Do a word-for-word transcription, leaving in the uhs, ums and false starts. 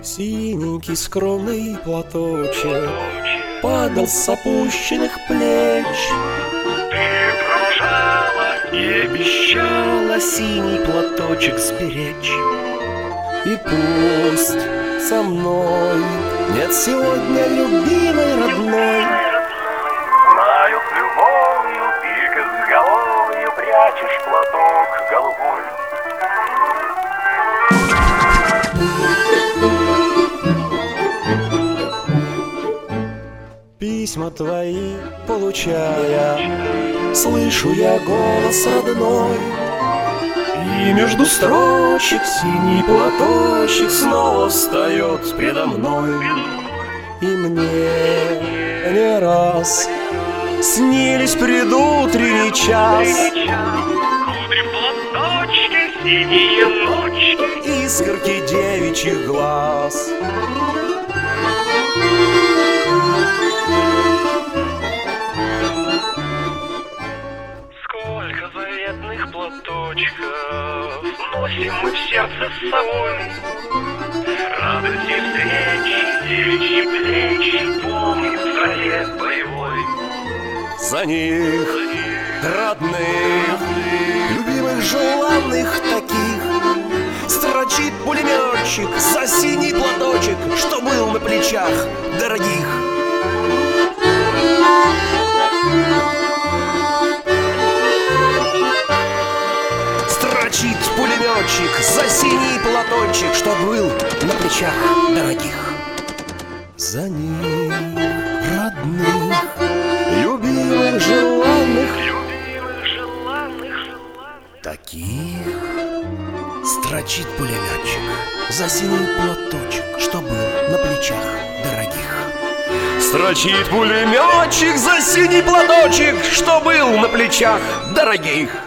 Синенький скромный платочек падал с опущенных плеч. Ты провожала и обещала синий платочек сберечь. И пусть со мной нет сегодня любимой родной, знаю, с любовью ты к изголовью прячешь платок голубой. Письма твои получая, слышу я голос родной, и между строчек синий платочек снова встает предо мной. И мне не раз снились предутренний час, Кудри в платочке, синие ночки, искорки девичьих глаз. Сколько заветных платочков носим мы в сердце с собой. Радости встречи, девичьи плечи помним в траве боевой. За них, родных, любимых, желанных таких, строчит пулеметчик за синий платочек, что был на плечах дорогих. Строчит пулеметчик за синий платочек, что был на плечах дорогих. За них, родных, любимых, желанных, Любимых, желанных, таких, строчит пулеметчик за синий платочек, что был на плечах дорогих. Строчит пулеметчик за синий платочек, что был на плечах дорогих.